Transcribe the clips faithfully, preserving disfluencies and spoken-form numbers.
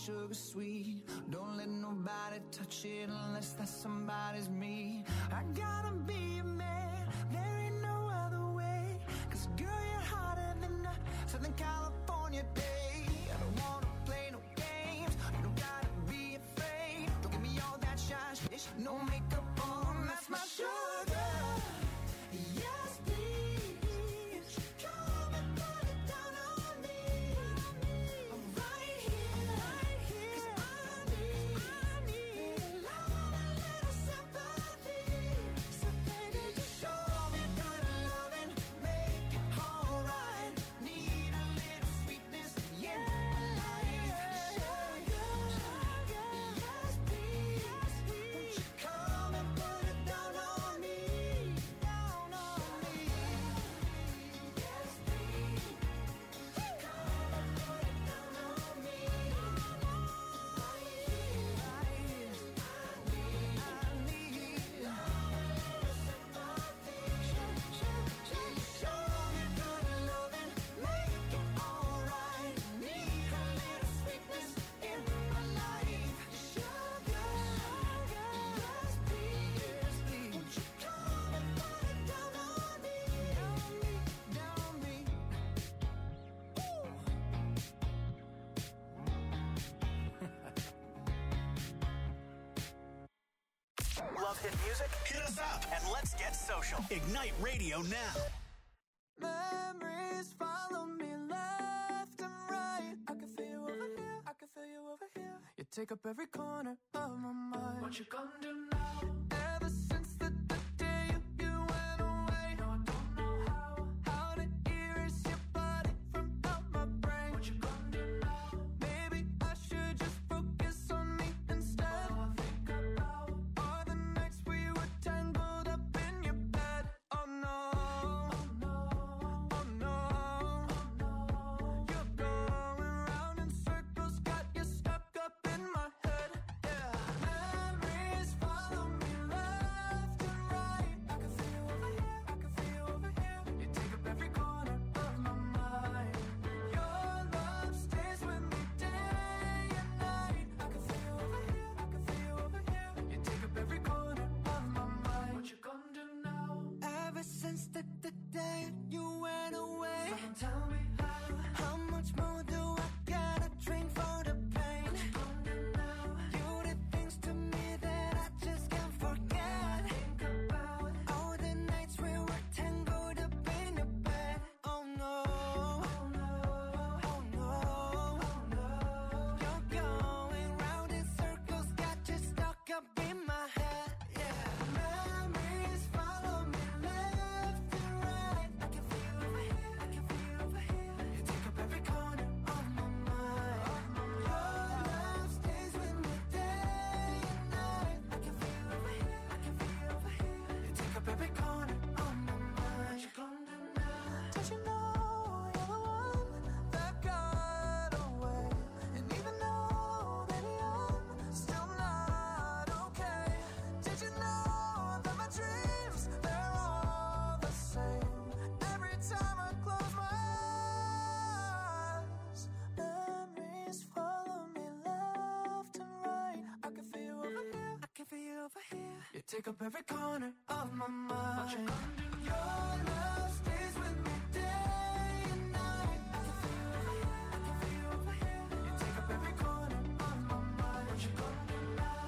sugar sweet. Don't let nobody touch it unless that somebody's me. I gotta be a man, there ain't no other way. Cause girl, you're hotter than a Southern California day. I don't wanna play no games, you don't gotta be afraid. Don't give me all that shy shit, no makeup on, that's my sugar. Yes, please, come and put it down on me. I'm right here, right here. 'Cause I need, I need a love, a little sympathy. So baby, just show me good loving, make it alright. Need a little sweetness in my life. Sugar, yes, please, won't you come and put it down on me, down on me. Yes, please, come and put it down on me. Right here, right here. I need, I need love, a little sympathy. Just show me good loving, make it alright. Need a little sweetness in my life. Sugar, yes, please, won't you come and put it down on me, down me, down me. Love hit music? Hit us up and let's get social. Ignite Radio now. Memories follow me left and right. I can feel you over here, I can feel you over here. You take up every corner of my mind. What you gonna do now? Ever since the, the day you, you went away, no, I don't know how, how to erase your body from out my brain. What you gonna do now? Maybe I should just focus on me instead. All I think about are the nights we were tangled up in your bed. Oh no, oh no, oh no, oh no. You're going round in circles, got you stuck up in my head. Yeah, memories follow me left and right. I can feel you over here, I can feel you over here. You take up every corner of my mind. Your love stays with me day and night. I can feel you over here, I can feel you over here. You take up every corner of my mind. What you gonna do now? Ever since the, the day you went away, someone tell me how. How much more do I gotta drink for the pain? What you gonna do now? You did things to me that I just can't forget. Think about all the nights we were tangled up in your bed. Oh no, oh no, oh no, oh no. You're going round in circles, got you stuck up in my head. Yeah, memories follow me left and right. I can feel you over here, I can feel you over here. You take up every corner of my mind. Your love stays with me day and night. I can feel you over here, I can feel you over here. You take up every corner of my mind. What you gonna do now? Don't you know you're the one that got away? And even though, baby, I'm still not okay. Did you know that my dreams, they're all the same? Every time I close my eyes, memories follow me left and right. I can feel you over here, I can feel you over here. You take up every corner of my mind. What you gonna do? Your love stays with me day and night. I can feel you over here, I can feel you over here. You take up every corner of my mind. What you gonna do now?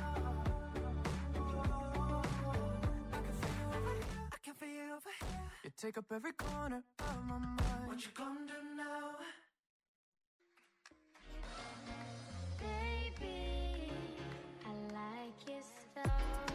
I can feel you over here, I can feel you over here. You take up every corner of my mind. What you gonna do now? Baby, I like your stuff.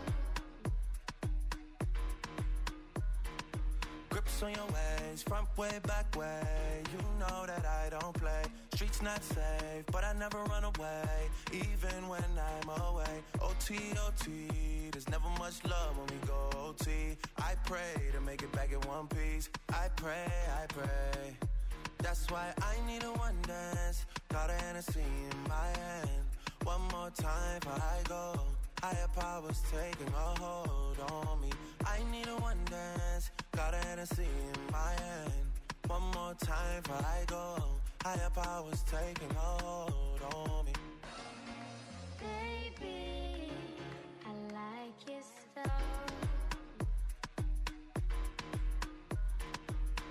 Grips on your ways, front way, back way. You know that I don't play. Streets not safe, but I never run away, even when I'm away. O T, O T, there's never much love when we go O T. I pray to make it back in one piece. I pray, I pray. That's why I need a one dance. Got a Hennessy in my hand. One more time before I go. Higher powers taking a hold on me. I need a one dance. Got a Hennessy in my hand. One more time before I go. Higher powers taking a hold on me.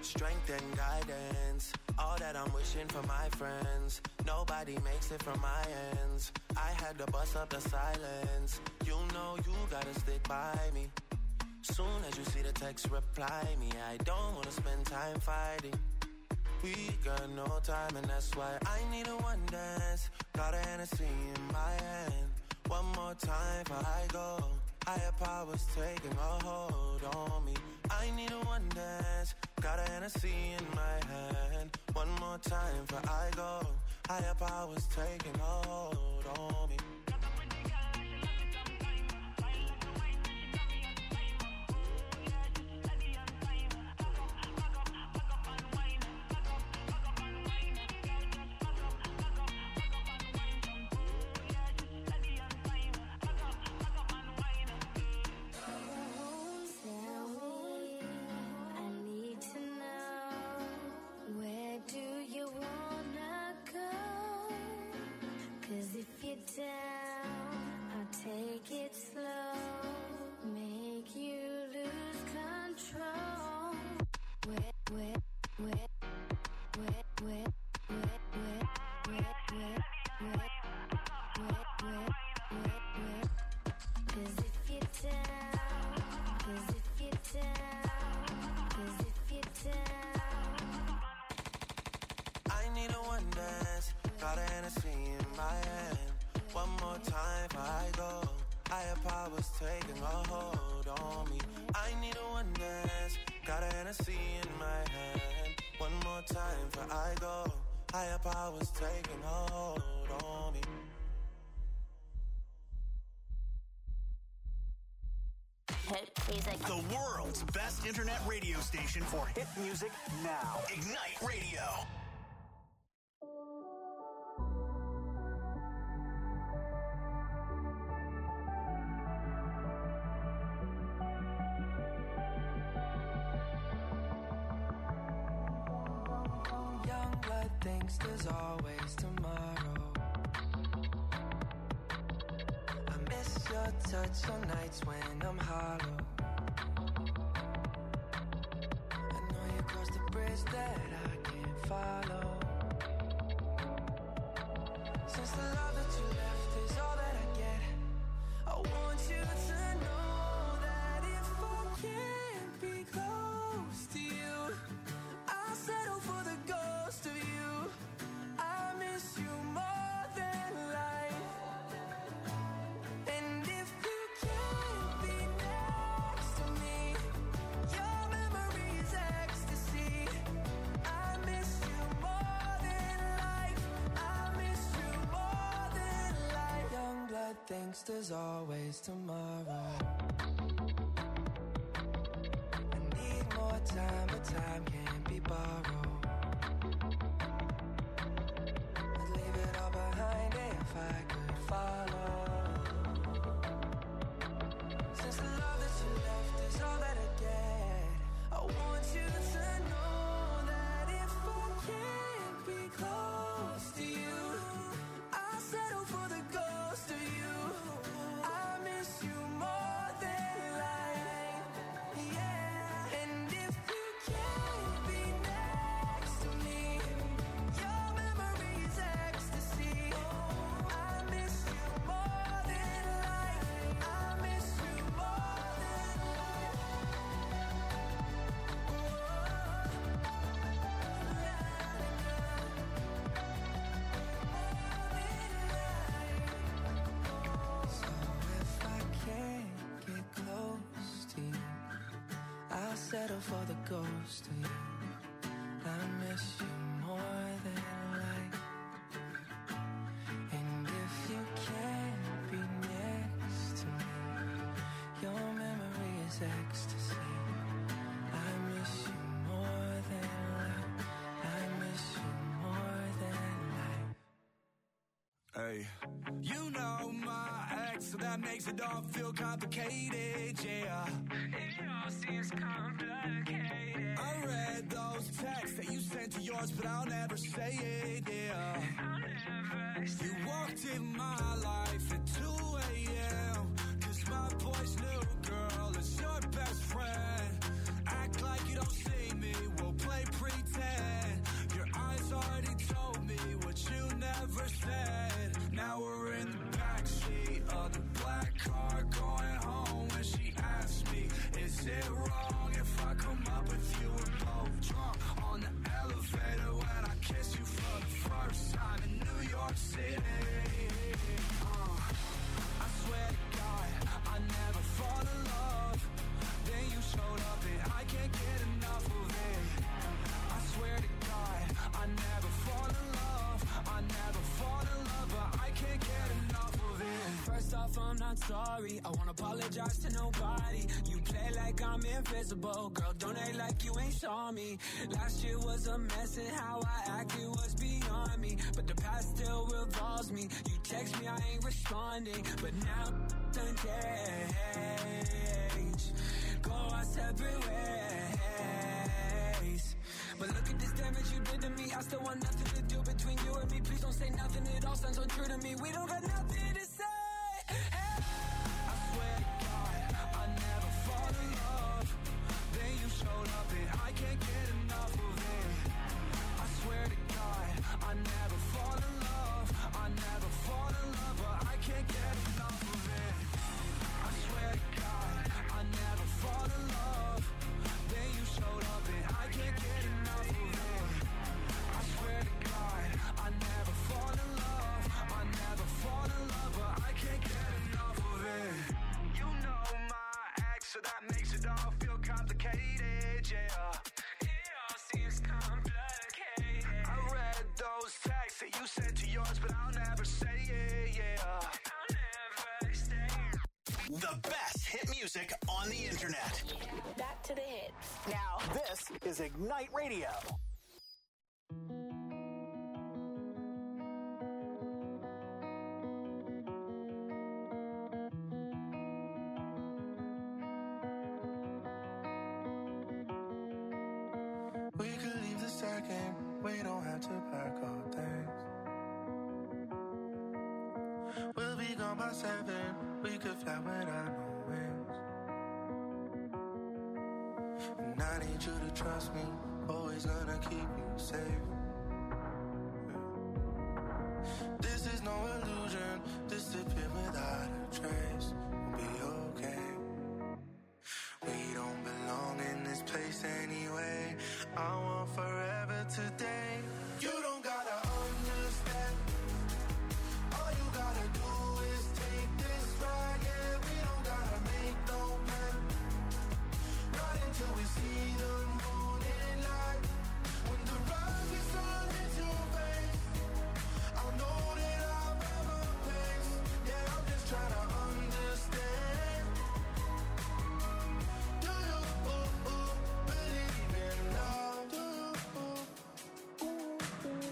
strength and guidance. All that I'm wishing for my friends. Nobody makes it from my ends. I had to bust up the silence. You know you gotta stick by me. Soon as you see the text, reply me. I don't wanna spend time fighting. We got no time and that's why I need a one dance. Got a Hennessy in my hand. One more time before I go. Higher powers taking a hold on me. I need a one dance. Got a Hennessy in my hand. One more time before I go. Higher powers taking a hold on me. Down, I'll take it slow, make you lose control. Wet, wet, wet, wet, wet, wet, wet, wet, wet, wet, wet, wet, wet, wet. Cause if you're down, cause if you're down, cause if you're down. I need a one dance, got a Hennessy in my hand. One more time before I go. Higher powers taking a hold on me. I need a one dance. Got a Hennessy in my hand. One more time before I go. Higher powers taking a hold on me. Hit music. The world's best internet radio station for hit music now. Ignite Radio. Thinks there's always tomorrow. I miss your touch on nights when I'm hollow. I know you crossed the bridge that I can't follow. Since the love that you left is all that I get, I want you to know that if I can't be close to you, I'll settle for the ghost of you. I miss you more than life. And if you can't be next to me, your memory's ecstasy. I miss you more than life. I miss you more than life. Young blood thinks there's always tomorrow. I need more time, but time can't be borrowed. Behind it if I could follow. Since the love that you left is all that I get, I want you to know that if I can't be close to you, I'll settle for the ghost of you. I miss you more than life, yeah. And if you can't be next to me, your memory's ecstasy. Settle for the ghost of you. I miss you more than life. And if you can't be next to me, your memory is ecstasy. I miss you more than life. I miss you more than life. Hey, you know my ex, so that makes it all feel complicated, yeah. It all seems complicated. I read those texts that you sent to yours, but I'll never say it, yeah. I'll never say you walked in my life at two a.m. Cause my boy's new girl is your best friend. Act like you don't see me, we'll play I'm not sorry. I won't apologize to nobody. You play like I'm invisible. Girl, don't act like you ain't saw me. Last year was a mess and how I acted was beyond me. But the past still revolves me. You text me, I ain't responding. But now done changed. Go our separate ways. But look at this damage you did to me. I still want nothing to do between you and me. Please don't say nothing, it all sounds untrue to me. We don't got nothing to say. Hey. I swear to God, I never fall in love. Then you showed up and I can't get enough of it. I swear to God, I never fall in love. I never fall in love, but I can't get enough of it. I swear to God, I never fall in love. Then you showed up and I can't get enough of it. I swear to God, I never fall in love. I never fall in love, but I can't get enough of it. You know my ex, so that makes it all feel complicated, yeah. It all seems complicated. I read those texts that you sent to yours, but I'll never say it, yeah. I'll never say it. The best hit music on the internet. Back to the hits. Now, this is Ignite Radio. We could leave the second, we don't have to pack all things. We'll be gone by seven, we could fly without no wings. And I need you to trust me, always gonna keep you safe. This is no illusion, disappear without a trace. We'll be okay. We don't belong in this place anyway. I want forever today. You don't gotta understand. All you gotta do is take this ride. Yeah, we don't gotta make no plan. Not until we see the morning light. When the rising sun hits your face, I'll know that I've ever place. Yeah, I'm just trying to understand. Do you ooh, ooh, believe in love? Do you ooh, ooh, ooh.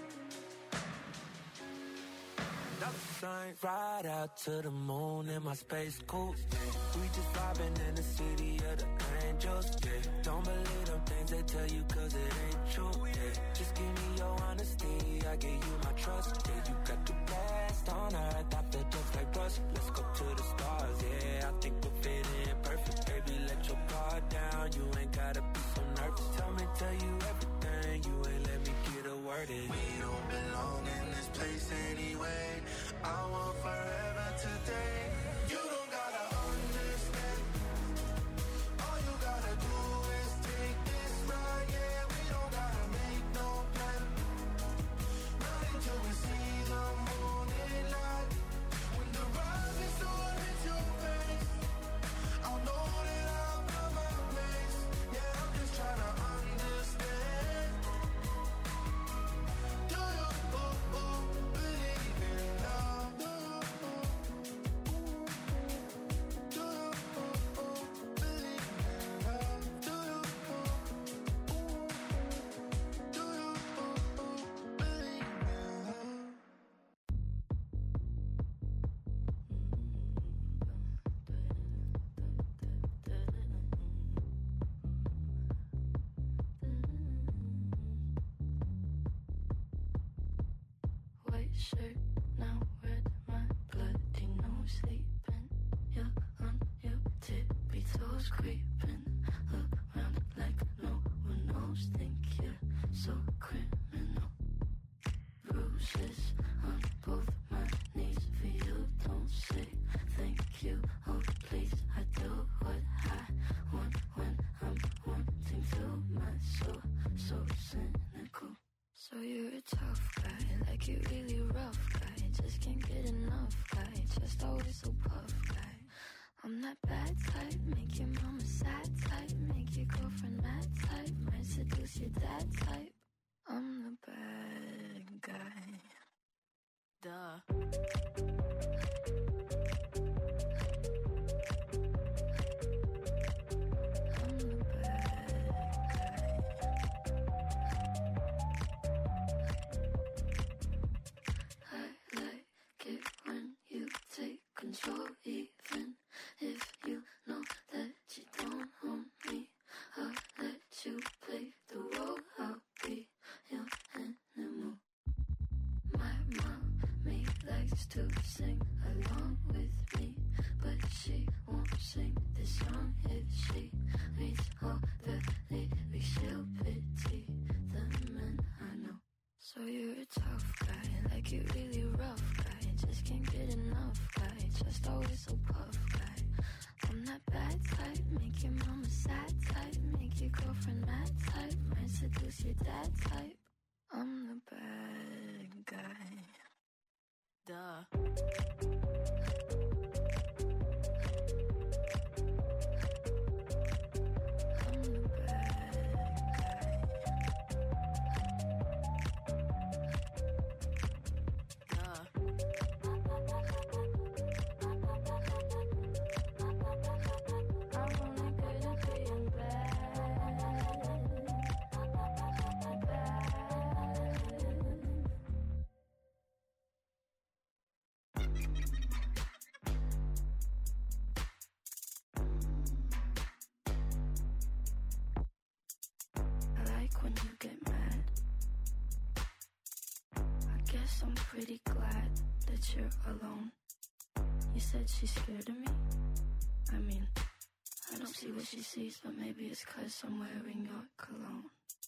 Flying right out to the moon in my space coupe. Yeah. We just vibing in the city of the angels. Yeah. Don't believe them things they tell you cause it ain't true. Yeah. Just give me your honesty, I give you my trust. Yeah, you got the best on earth, I feel just like Russ. Let's go to the stars, yeah, I think we'll fit in perfect. Baby, let your guard down, you ain't gotta be so nervous. Tell me, tell you everything, you ain't let me get a word in. We don't belong in this place anyway. I want forever today. You don't gotta understand. All you gotta do is take this ride. Yeah, we don't gotta make no plan. Not until we see the morning light. When the rising sun hits your face, I'll know that I've got my place. Yeah, I'm just trying to understand. Do you ooh, ooh, believe in love? Do you ooh, ooh, do you ooh, ooh, believe in love? Do you ooh, ooh, do you ooh, ooh, believe in love? White shirt, now red, my bloody nose sleeping. You're on your tippy toes creeping. Look around like no one knows. Think you're so criminal. Bruises on both my knees for you. Don't say thank you. Oh please, I do what I want when I'm wanting to. My soul so cynical. So you're a tough guy, like you really rough guy. Just can't get enough guy, just always so puff guy. I'm that bad type, make your mama sad type, make your girlfriend mad type, might seduce your dad type. I'm the bad guy. Duh. begs to sing along with me, but she won't sing this song if she reads all the lyrics. She'll pity the men I know. So you're a tough guy, like you're really rough guy. Just can't get enough guy, just always so puff guy. I'm that bad type, make your mama sad type, make your girlfriend mad type, might seduce your dad type. I'm the bad guy. Duh. I'm pretty glad that you're alone. You said she's scared of me? I mean, I don't see what she sees, but maybe it's 'cause I'm wearing your cologne.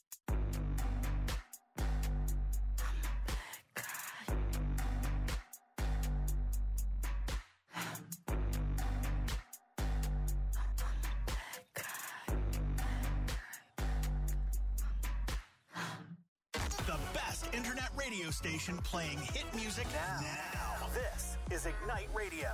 Radio station playing hit music now. now. This is Ignite Radio.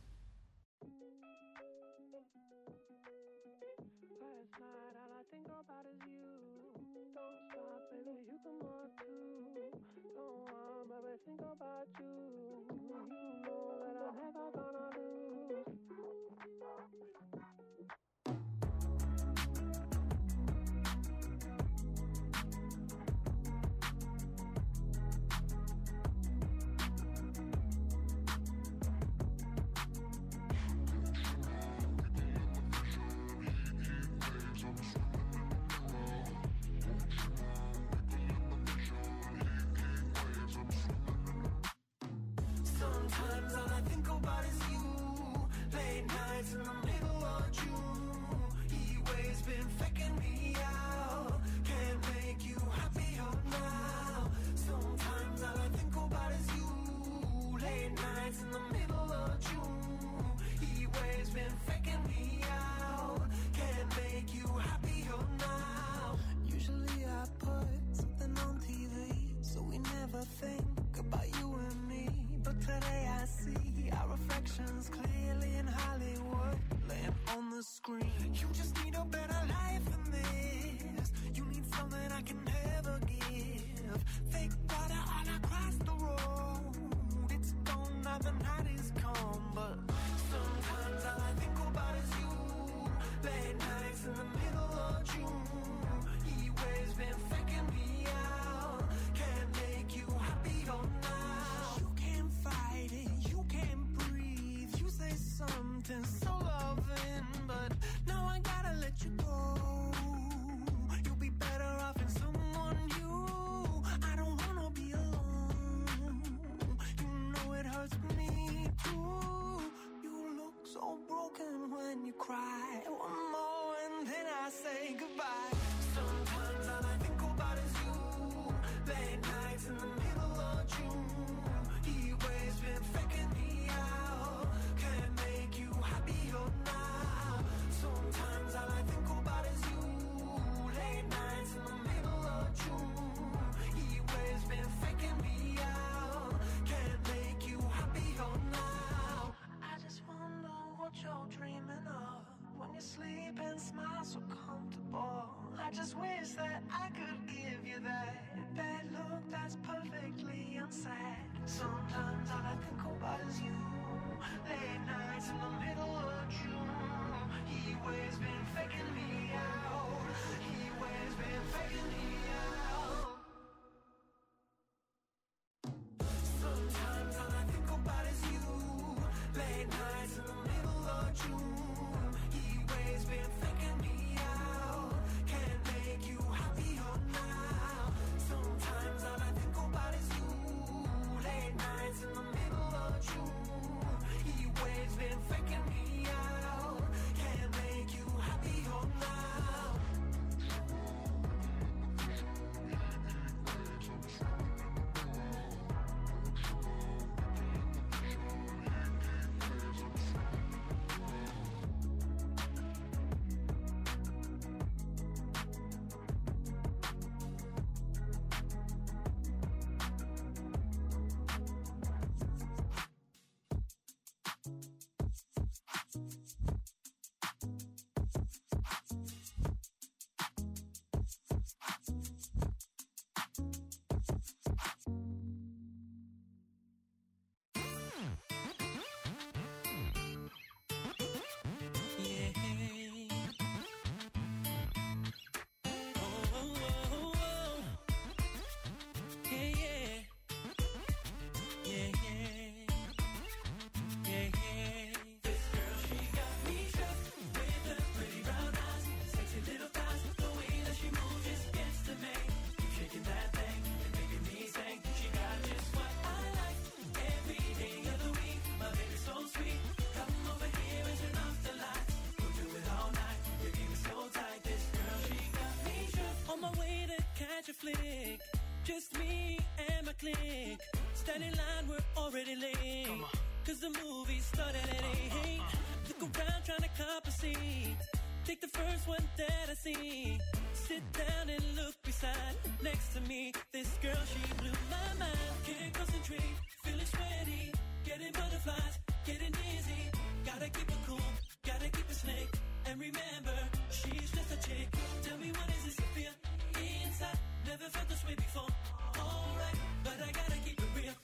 Last night, all I think about is you. Don't stop, baby, you come on too. Don't want, baby, think about you. You know that I'm never gonna lose. I just wish that I could give you that bad look that's perfectly unsaid. Sometimes all I think about is you. Late nights in the middle of June. He always been faking me out. He always been faking me out. Sometimes all I think about is you. Late nights in the middle of June. He always been faking me out. Can't make you happier now. Sometimes all I think about is you. Late nights in the middle of to catch a flick. Just me and my clique. Standing in line, we're already late. Cause the movie started at eight. Look around trying to cop a seat. Take the first one that I see. Sit down and look beside. Next to me, this girl, she blew my mind. Can't concentrate, feeling sweaty. Getting butterflies, getting dizzy. Gotta keep it cool, gotta keep it slick. And remember, she's just a chick. Tell me what is this you feel inside? Never felt this way before. Alright, but I gotta keep it real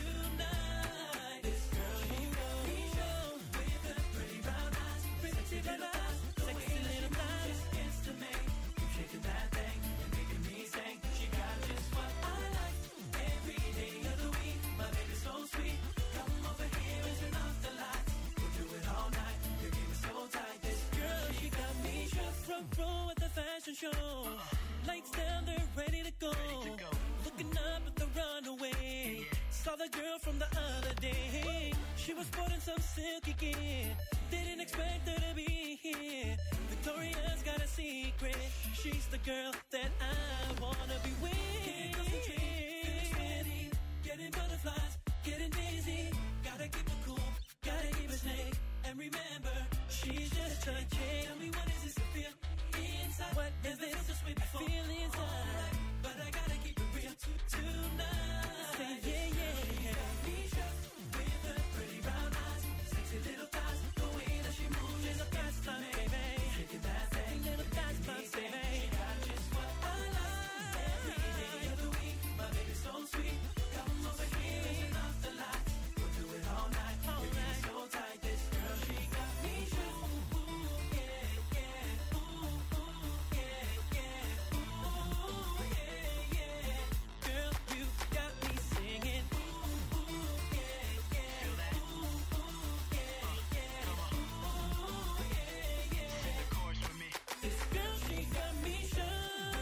tonight. This girl, she got me show with her pretty brown eyes, pretty brown eyes, sexy little thighs. Gets to me, keep shaking that thing and making me sing. She got just what I like every day of the week. My baby's so sweet. Come over here and turn off the lights. We'll do it all night. Your game is so tight. This girl, she got me shook. Front row at the fashion show. Lights down, they're ready to go. Ready to go. Looking up at the runaway. Saw the girl from the other day. She was sporting some silky gear. Didn't expect her to be here. Victoria's got a secret. She's the girl that I wanna be with. Can't concentrate, feeling sweaty. Getting butterflies, getting dizzy. Gotta keep it cool, gotta keep it slick. And remember, she's just a chick. Tell me what is this you feel inside? What is this? Just way before. I feel inside, right, but I gotta keep it real tonight. Say yeah, yeah, yeah. Me shook with her pretty brown eyes, sexy little thighs. The way that she moves is a best time, baby. Shaking that thing, little thighs, my baby. She got just what I like every day of the week. My baby's so sweet. Come over here and turn off the lights. We'll do it all night. All Your night. So tight, this girl, she got me shook. Ooh, yeah, yeah. Ooh, ooh, yeah, yeah. Ooh, yeah, yeah. Girl, you got me singing. Ooh, ooh, yeah, yeah. Ooh, ooh, yeah, yeah. Ooh, yeah, yeah. Sing the chorus with me. This girl, she got me shook.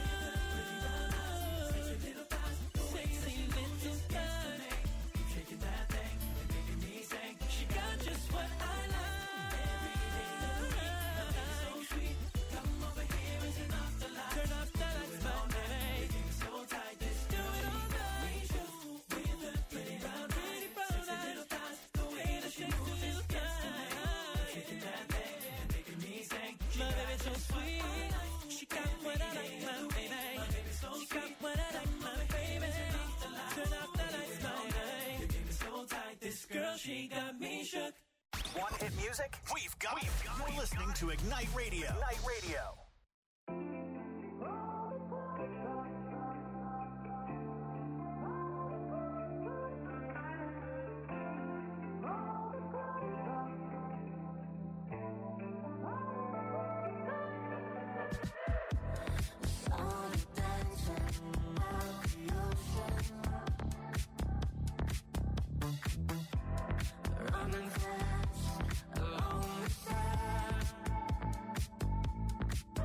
Sexy little thighs, sexy little thighs. Keep shaking that thing and making me sing. She got just what I like. Every day of the week, my baby's so sweet. Come over here and turn off the lights. Turn off the lights, my baby. Your game is so tight. This do it all night. With her pretty brown eyes, sexy little thighs. The way that she moves is gets to me. Shaking that thing and making me sing. My baby's so sweet. She got what I like, my baby. She got what I like, my baby. Turn off the lights, my baby. Your game is so tight. This girl, she got me shook. Want hit music? We've got it. You're listening to Ignite Radio. Ignite Radio. Running fast along the side.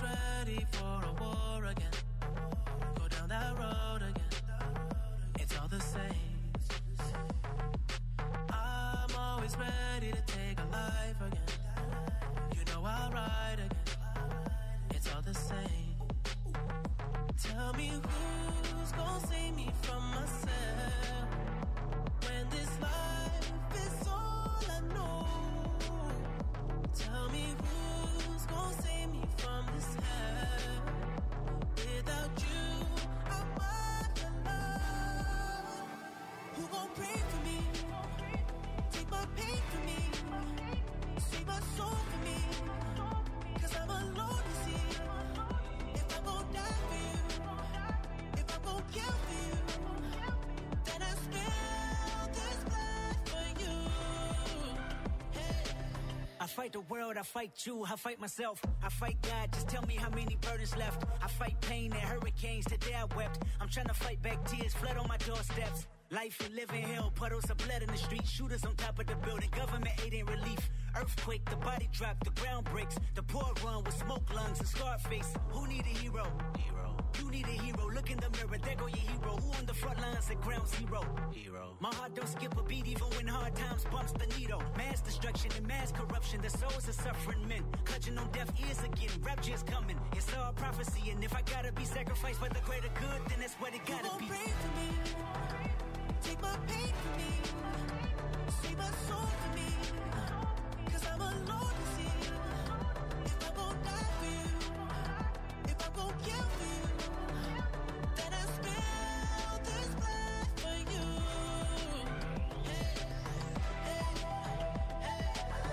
ready for a war again. Go down that road again. It's all the same. I'm always ready to take a life again. You know I'll ride again. It's all the same. Tell me who's gonna save me from myself when this life is all I know. Tell me who's gonna save me from this hell. Without you, I'm alone. Who gon' pray for me? Take my pain for me. Save my soul for me. Cause I'm alone to see. If I'm gon' die for you, if I'm gon' kill for you, then I spill this blood for you. I fight the world, I fight you, I fight myself, I fight God, just tell me how many burdens left. I fight pain and hurricanes, today I wept. I'm trying to fight back tears, flood on my doorsteps. Life and living hell, puddles of blood in the street, shooters on top of the building, government aid ain't relief. Earthquake, the body drop, the ground breaks. The poor run with smoke lungs and scar face. Who need a hero? Hero. You need a hero, look in the mirror, there go your hero. Who on the front lines at ground zero? Hero. My heart don't skip a beat even when hard times bumps the needle. Mass destruction and mass corruption, the souls of suffering men. Clutching on deaf ears again, rapture's coming. It's all prophecy, and if I gotta be sacrificed for the greater good, then that's what it gotta be. Pray for me, take my pain for me, save my soul for me. Cause I'm alone to see. If I'm gon' die for you, if I'm gon' kill for you, then I spill this blood for you. Hey, hey, hey.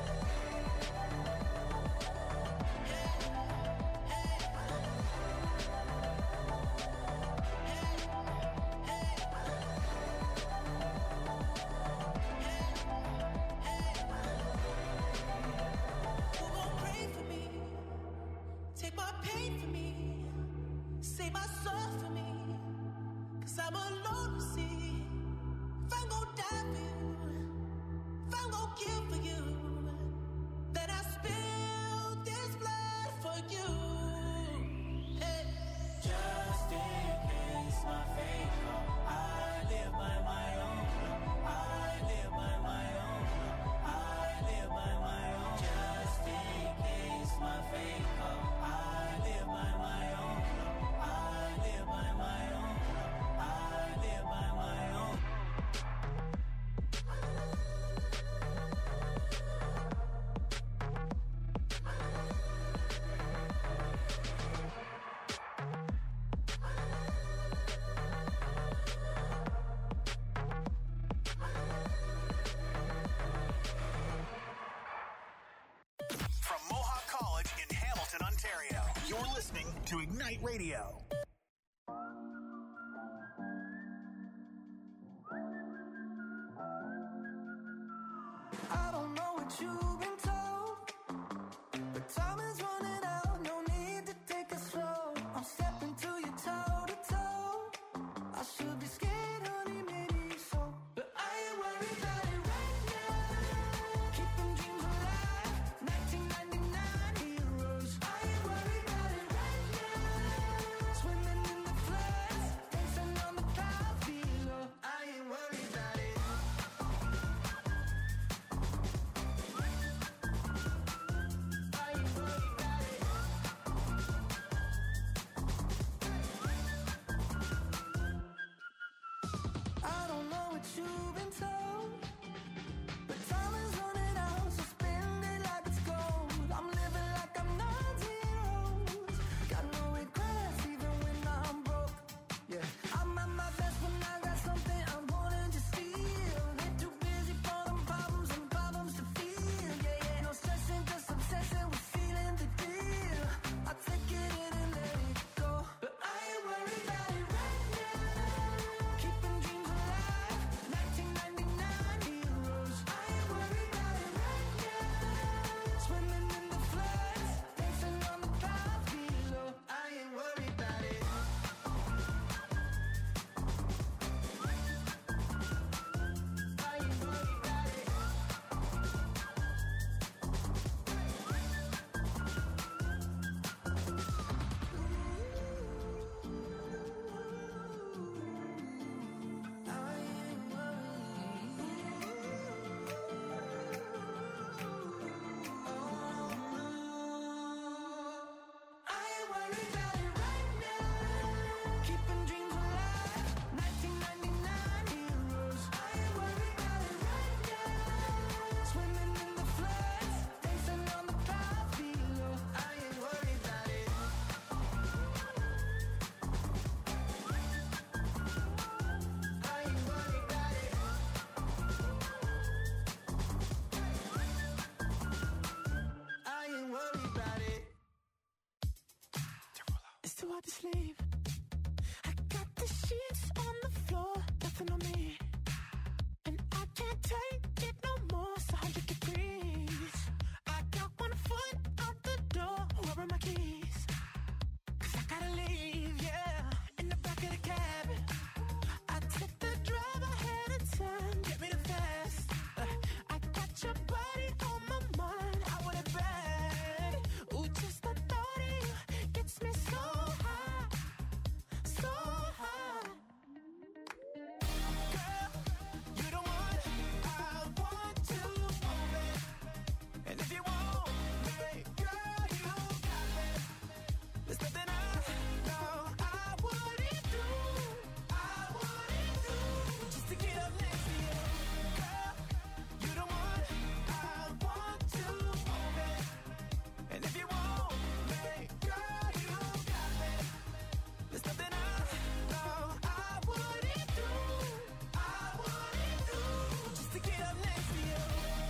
Who gon' pray for me? Take my pain for me. Save my soul for me. Cause I'm alone to see. If I'm gon' die for you, if I'm gon' kill for you, then I spill this blood for you. Hey. Just in case my fate come, I live by my own. I live by my own. I live by my own. Just in case my fate come, I live by my own. I live by my own. I live by my own. From Mohawk College in Hamilton, Ontario, you're listening to Ignite Radio. I don't know what you've been told, but time is running out. No need to take it slow. I'm stepping to you toe to toe. I should be scared, honey, maybe so, but I ain't worried about it right now. Keeping dreams alive, nineteen ninety-nine heroes. I ain't worried about it right now. Swimming hard to sleep. I got the sheets on the floor, nothing on me. And I can't take it no more, it's a hundred degrees. I got one foot out the door, where are my keys? Cause I gotta leave, yeah, in the back of the cab. I took the drive ahead of time, get me the fast. uh, I got your body on my mind, I want it bad. Ooh, just the thought of you gets me so high, so high. Girl, you the one I want to own it. And if you want me, girl, you got me. There's nothing I know I wouldn't do, I wouldn't do, just to get up next to you. Girl, you the one I want to own it. And if you want me, girl, you got me. There's nothing I know I wouldn't do, I wouldn't do, just to get up next to you.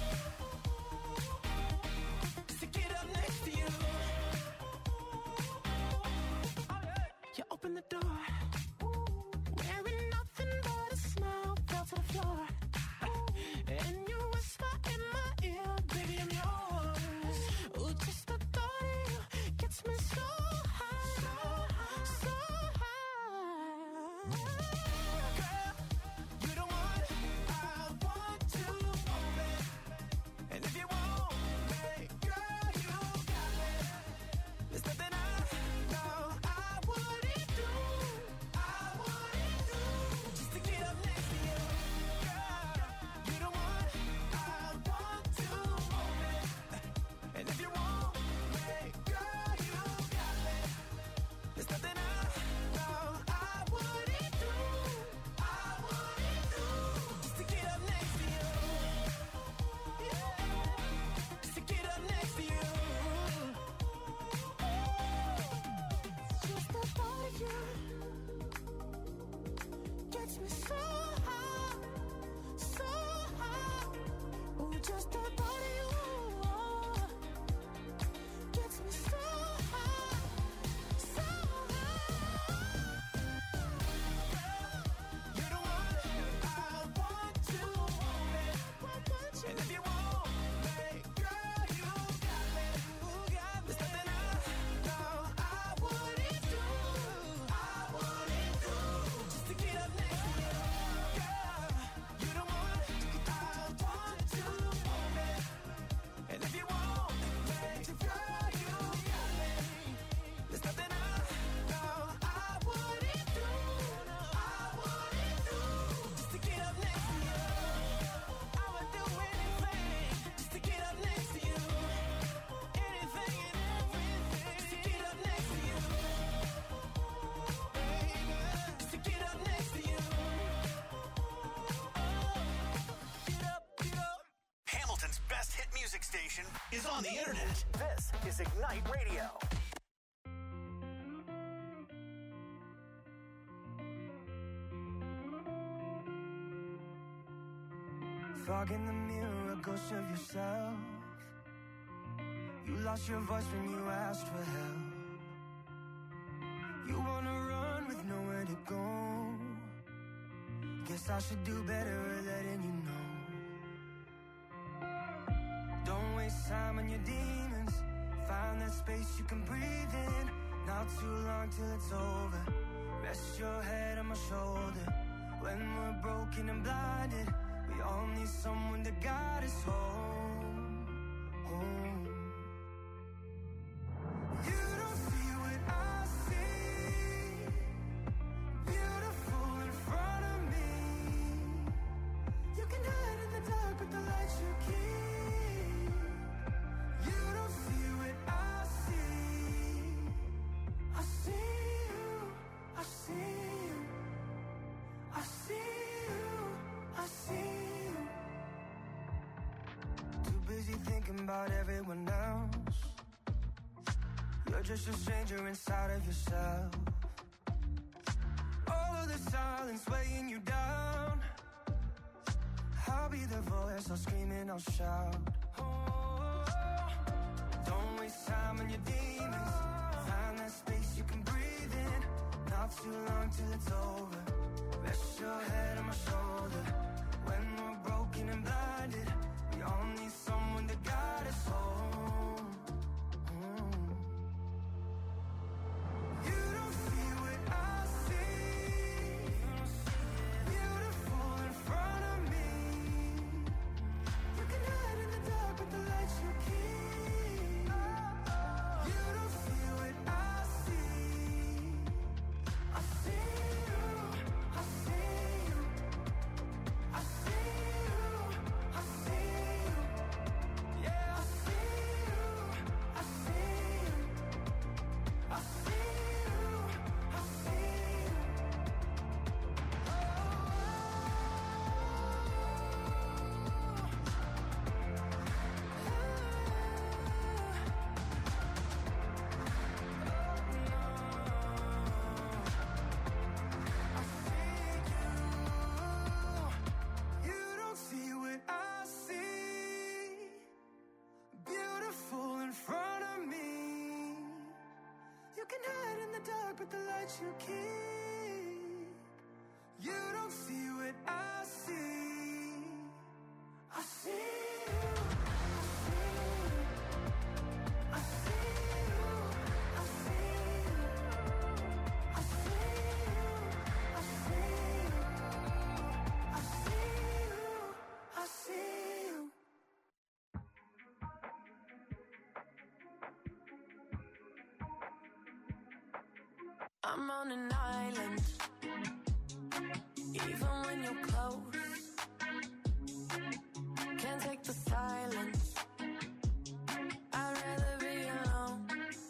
Just to get up next to you. You open the door, wearing nothing but a smile, fell to the floor. And you whisper in my ear, baby, I'm yours. Ooh, just the thought of you gets me so high, so high. Girl, you the one I want to own it. And if you want me, girl, you got me. There's nothing I know I wouldn't do, I wouldn't do, just to get up next to you. Girl, you the one I want to own it. And if you want me, girl, you got me. There's nothing I know I wouldn't do, I wouldn't do, just to get up next to you. Yeah, just to get up next to you. Just the thought of you gets me so high, so high. Ooh, just the thought of you gets me so high, so high. You're the one I want to own it. And if you want me, girl, you got me. There's nothing I know I wouldn't do, I wouldn't do, just to get up next to you. Girl, you're the one I want to own it. And if you want me, girl, you got me. There's nothing I know I wouldn't do, I wouldn't do, just to get up next to you. I would do anything just to get up next to you. Anything and everything just to get up next to you. Baby, just to get up next to you. Get up, get up. Hamilton's best hit music station is on the internet. This is Ignite Radio. Fog in the mirror, a ghost of yourself. You lost your voice when you asked for help. You wanna run with nowhere to go. Guess I should do better at letting you know. Don't waste time on your demons. Find that space you can breathe in. Not too long till it's over. Rest your head on my shoulder. When we're broken and blinded, we all need someone to guide us home, home. You don't see what I see. Beautiful in front of me. You can hide in the dark, but the light you keep. You don't see what I see. I see you, I see you, I see you, I see you. Too busy thinking about everyone else. You're just a stranger inside of yourself. All of the silence weighing you down. I'll be the voice, I'll scream and I'll shout. Oh, don't waste time on your demons. Find that space you can breathe in. till it's over. Rest your head on my shoulder. When we're broken and blinded, we all need someone to guide us home. Mm. You don't see what I see. Beautiful in front of me. You can hide in the dark with the lights you keep. You don't see what I see. I see you, I see you, I see you, I see you. Yeah, I see you, I see you, I see you, I see you. You don't see what I see. Beautiful in front of me. You can hide in the dark with the lights you keep. You don't see what I see. I see you. I see you. I see you. I see you. I see you. I see you. I see you. I'm on an island, even when you're close. Can't take the silence. I'd rather be alone.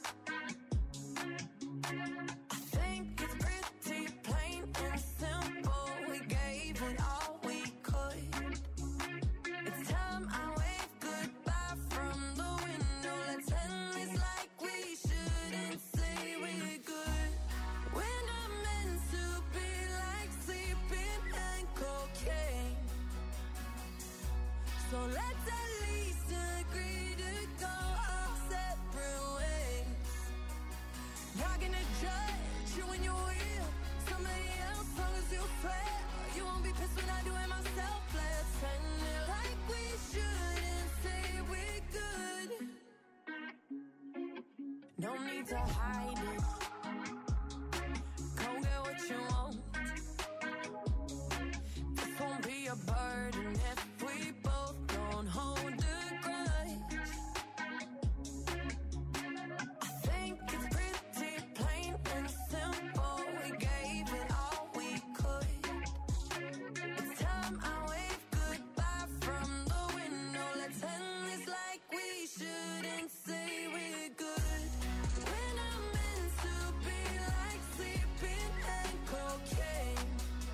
I think it's pretty plain and simple. We gave it all we could. It's time I wave goodbye from the window. Let's end this like we shouldn't say we're good. We're not meant to be like sleeping and cocaine. So let's at least agree to go our separate ways. Not gonna judge you when you're real. Somebody else, long as you swear. You won't be pissed when I do it myself. Let's end it like we shouldn't say we're good. No need to hide it. Go get what you want. This won't be a burden if we both don't hold a grudge. I think it's pretty plain and simple. We gave it all we could. It's time I wave goodbye from the window. Let's end this like we shouldn't say we're good. We're not meant to be like sleeping and cocaine.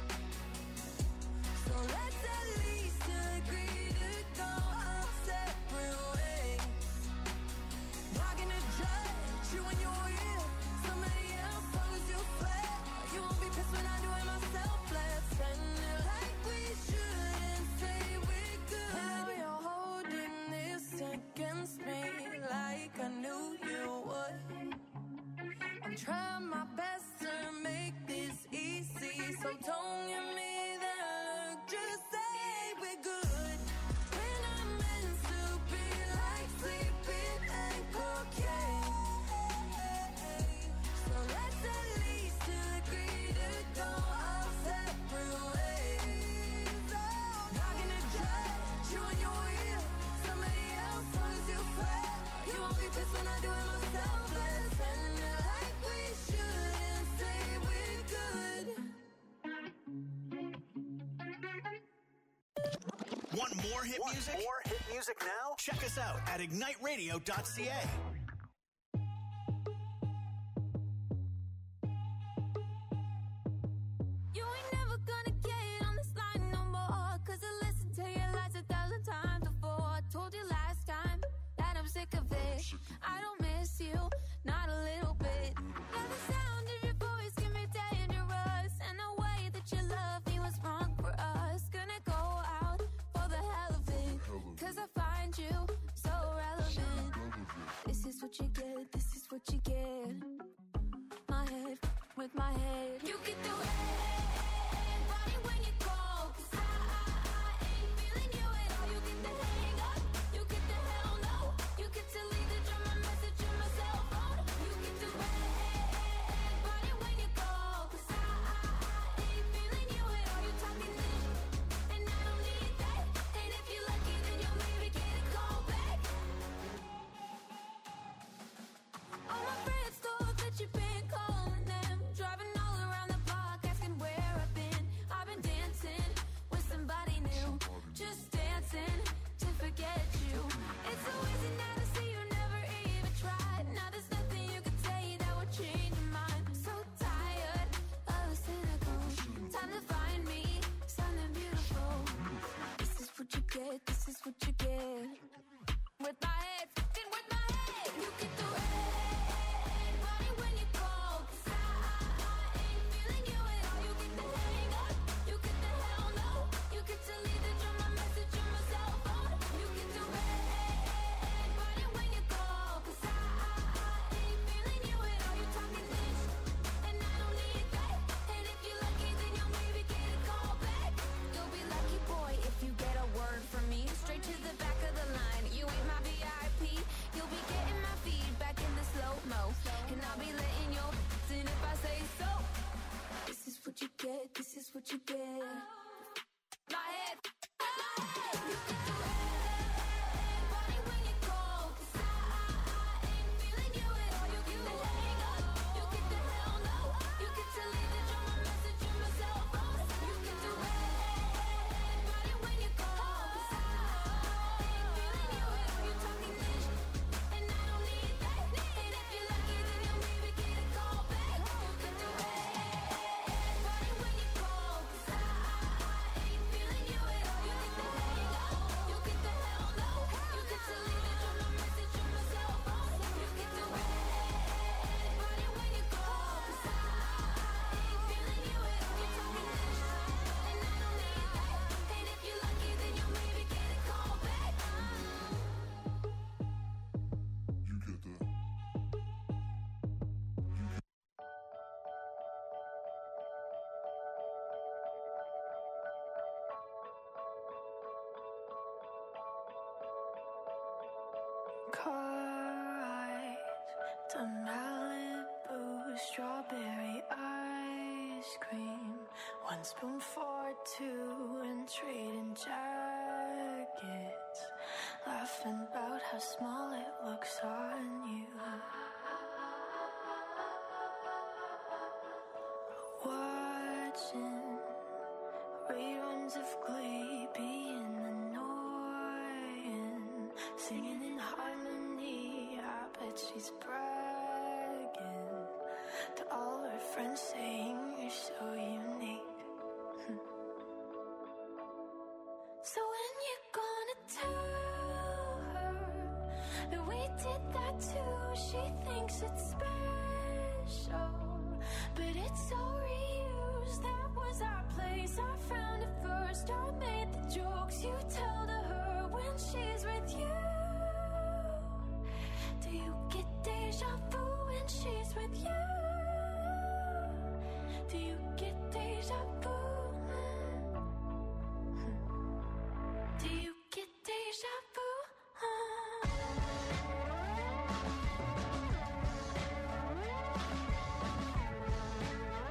So let's at least agree to go our separate ways. Not gonna judge you when you're real. Somebody else, long as you swear. You won't be pissed when I do it myself. Let's end it like we shouldn't say we're good. Now you're holding this against me like I knew you would. I'm trying my best to make this easy, so don't give me that look. Just say we're good. We're not meant to be like sleeping and cocaine. So let's at least agree to go our separate ways. Not gonna judge you when you're real. Somebody else, long as you swear. You won't be pissed when I do it myself. Let's end it like we shouldn't say we're good. Want more hit Want music? more hit music now? Check us out at ignite radio dot c a. You ain't never gonna get on this line no more. Cause I listened to your lies a thousand times before. I told you last time that I'm sick of it. I don't miss you, not a little bit. Yeah, the sound of your voice can be dangerous. And the way that you love me was wrong for us. Gonna go out for the hell of it. Cause I find you so relevant. This is what you get, this is what you get. My head with my head. You get the red body when you call, 'cause I, I, I ain't feeling you at all. You get the hang up, you get the hell no. You get to leave the drama message in my cell phone. You get the red body when you call, 'cause I, I, I ain't feeling you at all. You talking this, and I don't need that. And if you're lucky, then you'll maybe get a call back. All my friends thought that you've been calling them, driving all around the block, asking where I've been. I've been dancing with somebody new, just dancing to forget you. It's so easy now to see you never even tried. Now there's nothing you can say that would change your mind. I'm so tired of the cynical. Time to find me something beautiful. This is what you get, this is what you get. With my head, fucking with my head. You get the red body when you call, 'cause I, I, I ain't feeling you at all. You get the hang up, you get the hell no. You get to leave the drama message on my cell phone. You get the red body when you call, 'cause I, I, I ain't feeling you at all. You talking this, and I don't need that. And if you're lucky, then you'll maybe get a call back. You'll be lucky, boy, if you get a word from me. Straight to the back of the line. You ain't my V I P. You'll be getting my feedback in the slow-mo. And I'll be letting your in if I say so. This is what you get, this is what you get. My head, my head. You get the red body when you call, 'cause I, I, I ain't feeling you at all. You get the hang up, you get the hell no. You get to leave the drama message on my cell phone. You get the red body when you call, 'cause I, I ain't feeling you at all. You talking this, and I don't need that. And if you're lucky, then you'll maybe get a call back. You get the red body when you call, 'cause I, I ain't feeling you at all. You get the hang up, you get the hell no. You get to leave the drama message on my cell phone. You get the red body when you call, 'cause I, I ain't feeling you at all. You talking this, and I don't need that. And if you're lucky, then you'll maybe get a call back. Car ride to Malibu, strawberry ice cream. One spoon for two and trading jackets, laughing about how small it looks on you. Watching reruns of Glee, being annoying, singing in harmony. I bet she's bragging to all her friends, saying you're so unique. So when you gonna tell her that we did that too? She thinks it's special, but it's so reused. That was our place, I found it first. I made the jokes you tell to her when she's with you. Do you get deja vu when she's with you? Do you get deja vu? Do you get deja vu?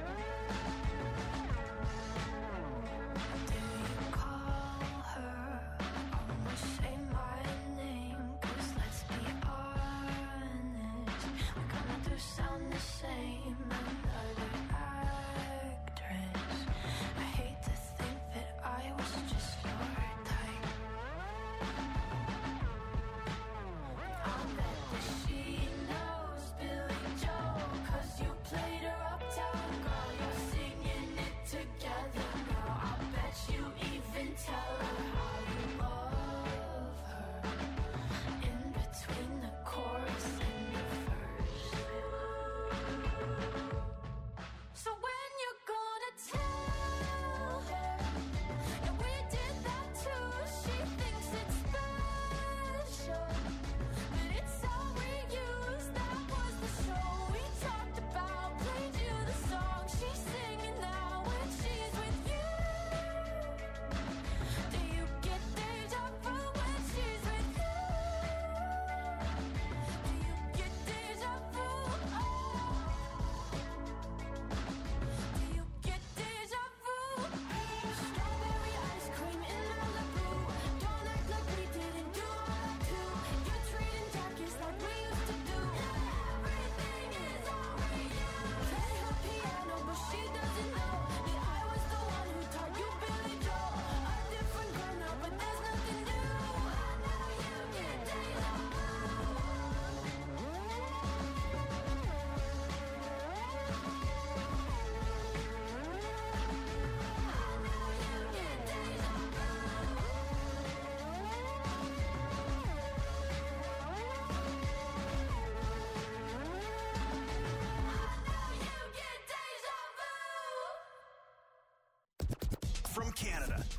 Do you call her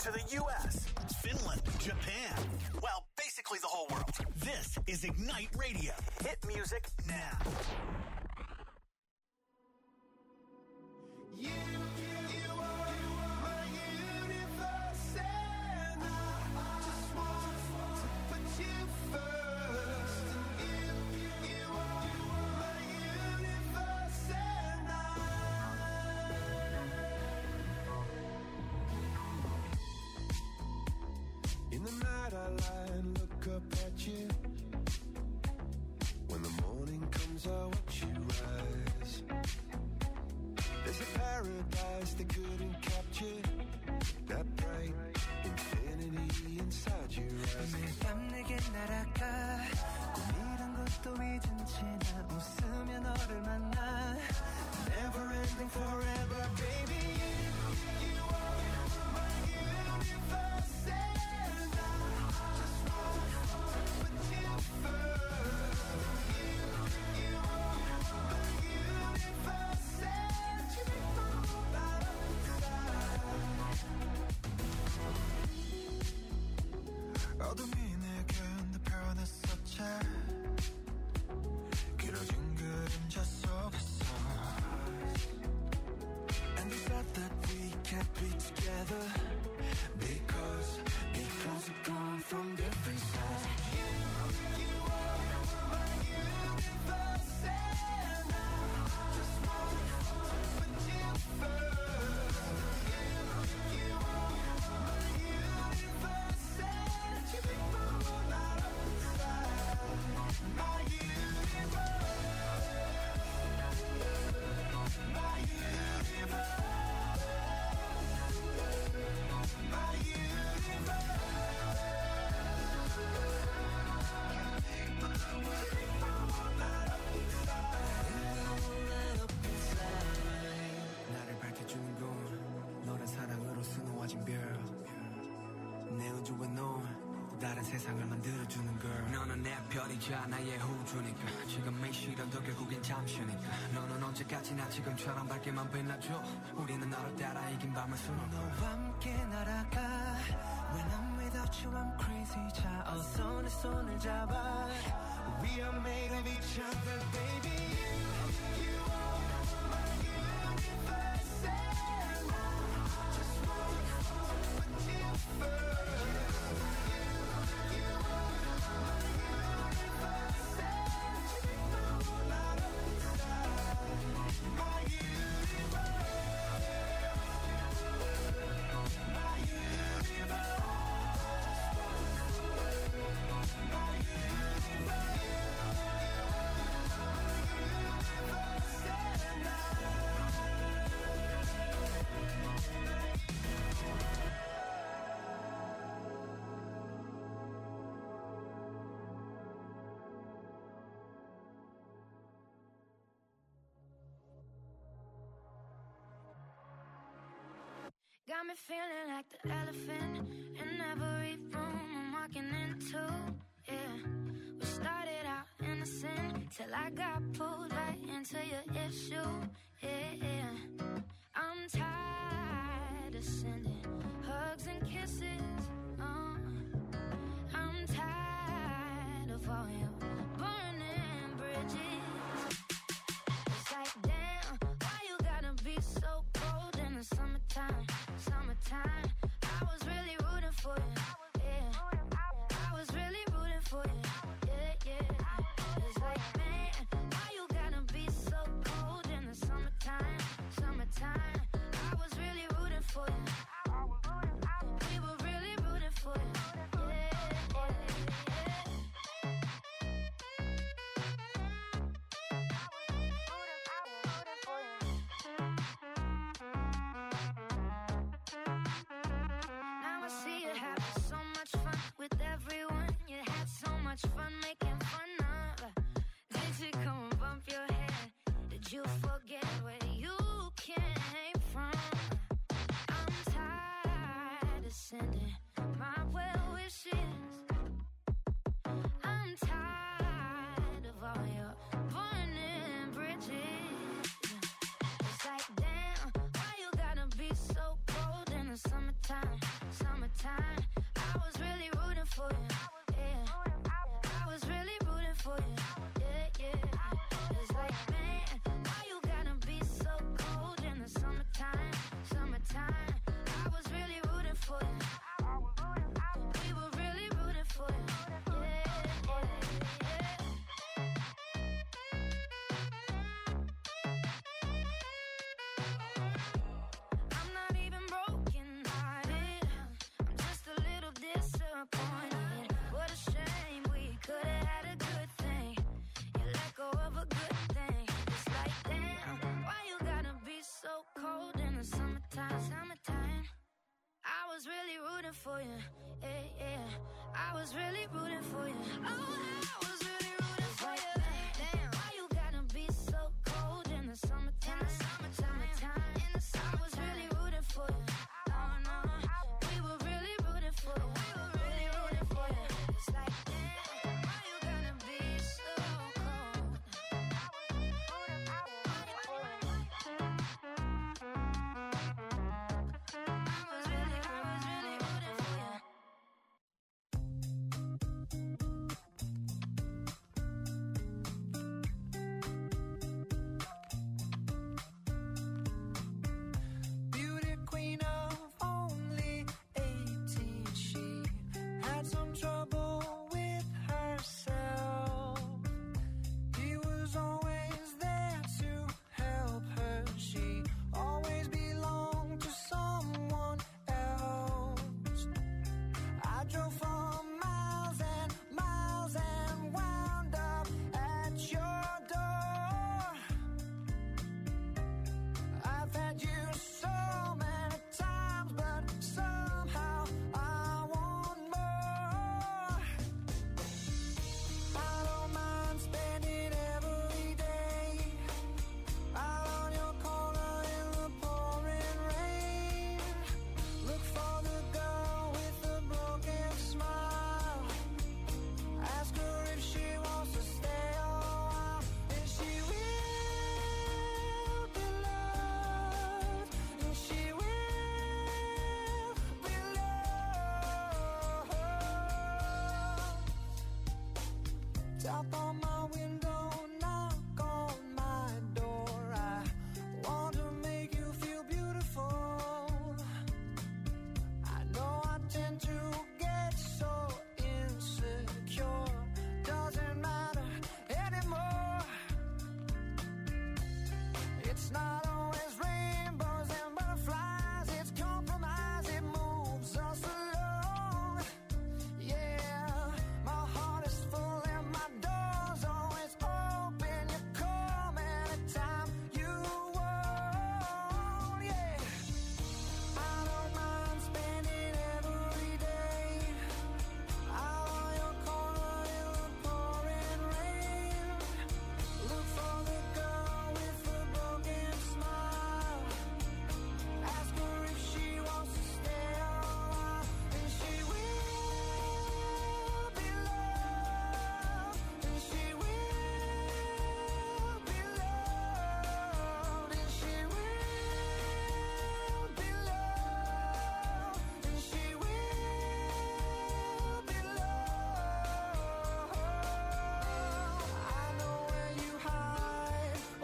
to the U S, Finland, Japan. Well, basically the whole world. This is Ignite Radio. Hit music now. You, you are my universe, and I just want to put you first. You, you are my universe, and I. In the night I lie and look up at you. When the morning comes I watch you rise. There's a paradise they couldn't capture. That bright infinity inside your eyes. 매일 밤 내게 날아가. 꿈이란 것도 잊은 채 나 웃으며 너를 만나. Never ending forever, baby. You, you are my universe, and I just want to put you first. You, you are my universe, and you make my whole life inside. 어둠이 내게 내 변했었지. 길어진 그림자 속에서. And the fact that we can't be together because because we've gone from different sides. You, you are my universe, and I just want to put you first. You, you are my universe, and you make my whole life inside. My universe, my universe. 나를 밝혀주는 건 너란 사랑으로 수놓아진 별. 내 우주와 너 다른 세상을 만들어주는 걸. 너는 내 별이자 나의 우주니까. 지금의 시련도 결국엔 잠시니까. 너는 언제까지나 지금처럼 밝게만 빛나줘. 우리는 너를 따라 이긴 밤을 수놓고 너와 함께 날아가. When I'm without you I'm crazy. 자 어서 내 손을 잡아. We are made of each other, baby. You, you are my universe, and I just want to put you first. You, you are my universe, and you make my whole life inside. My universe, my universe, my universe. Got me feeling like the elephant in every room I'm walking into. Yeah, we started out innocent till I got pulled right into your issue. Yeah, yeah. I'm tired of sending hugs and kisses. Uh, I'm tired of all your burning bridges. It's like, damn, why you gotta be so cold in the summertime? Summertime, I was really rooting for you. Yeah, I was really rooting for you. Yeah, yeah. It's like, man, why you gotta be so cold in the summertime? Summertime, I was really rooting for you. We were really rooting for you. Yeah, yeah, yeah. Now I see you having so much fun with everyone. You had so much fun making fun of. Did you come and bump your head? Did you forget where you came from? I'm tired of sending my well wishes. I'm tired of all your burning bridges. It's like, damn, why you gotta be so cold in the summertime? Summertime. was really rooting for you. Yeah, I was really rooting for you. Yeah, yeah. It's like, man, why you gotta be so cold in the summertime? Summertime. I was really rooting for you. We were really rooting for you. Yeah, yeah, yeah. I'm not even broken hearted. I'm just a little disappointed. What a shame, we could have had a good thing. You let go of a good thing. It's like, damn, why you gotta be so cold in the summertime? Summertime. I was really rooting for you. Yeah, yeah. I was really rooting for you. Oh, I was really rooting for you. Damn, why you gotta be so cold in the summertime? Summertime. In the summer, I was really rooting for you. Oh no, we were really rooting for you. We were really rooting for you. It's like, damn, why you gotta be so cold? I was really, I was really rooting for you. Beauty queen of only eighteen, she had some trouble with herself. He was always there to help her. She always belonged to someone else. I drove for miles and miles and wound up at your door. I've had you so many times, but somehow I want more. I don't mind spending every day out on your corner in the pouring rain. Look for the girl with the broken smile. Ask her if she wants to stay a while. And she will be loved. And she will be loved. Tap on my window, knock on my door. I want to make you feel beautiful. I know I tend to get so insecure. Doesn't matter anymore. It's not